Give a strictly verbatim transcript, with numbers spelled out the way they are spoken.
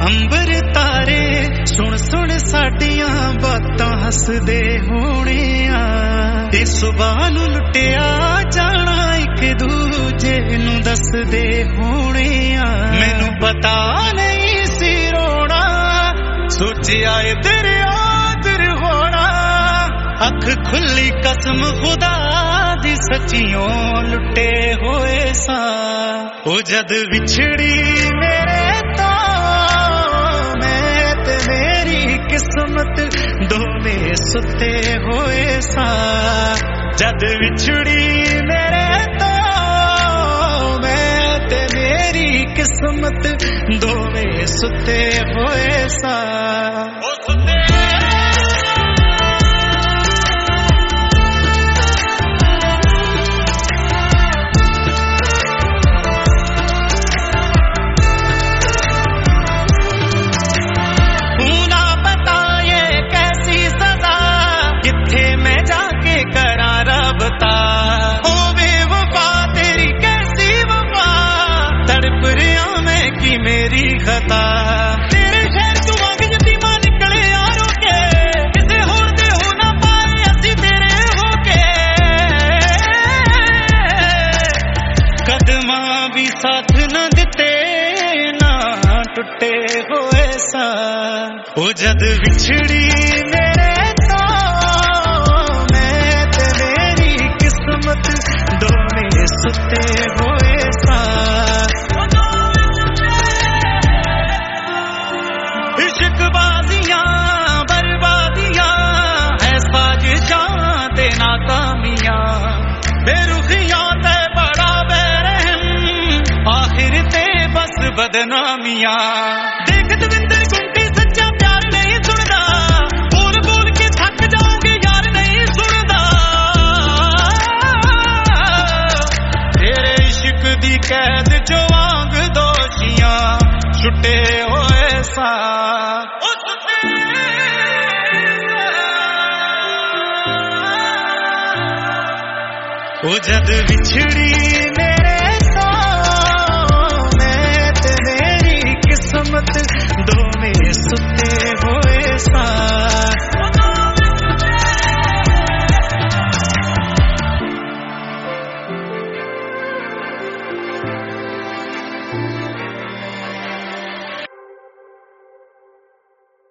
अंबर तारे सुन सुन साडियां बातां हसदे होने आ ते सुबह नू लुटिया जाना एक दूजे नू दसदे होने आ मैनू पता नहीं सी रोना सोचिया तेरे आदर होना अख खुली कसम खुदा दी सच्चियों लुटे होए सा ओ जद विछड़ी मेरे तो मैं ते मेरी किस्मत दोवें सुते होए सा जद विछड़ी मेरे तो मैं ते मेरी किस्मत दोवें सुते होए सा ओ सुते मेरी खता तेरे शहर तू वांग यतीमा निकले यारो के किसे होर दे हो ना पाए असी तेरे होके कदमा भी साथ न दिते ना टुटे होए सा ओ जद विछड़ी मेरे तो मैं ते मेरी किस्मत दोवें सुते होए सा नाकामियां बेरुखियां ते बड़ा बेरहम आखिर ते बस बदनामियां देख दविंदर गुंटी सच्चा प्यार नहीं सुनदा बोल बोल के थक जाओगे यार नहीं सुनदा तेरे इश्क दी कैद जो वांग दोषियां छुटे होए सा ओ जद विछड़ी मेरे तो मैं ते मेरी किस्मत दोवें सुते होए सा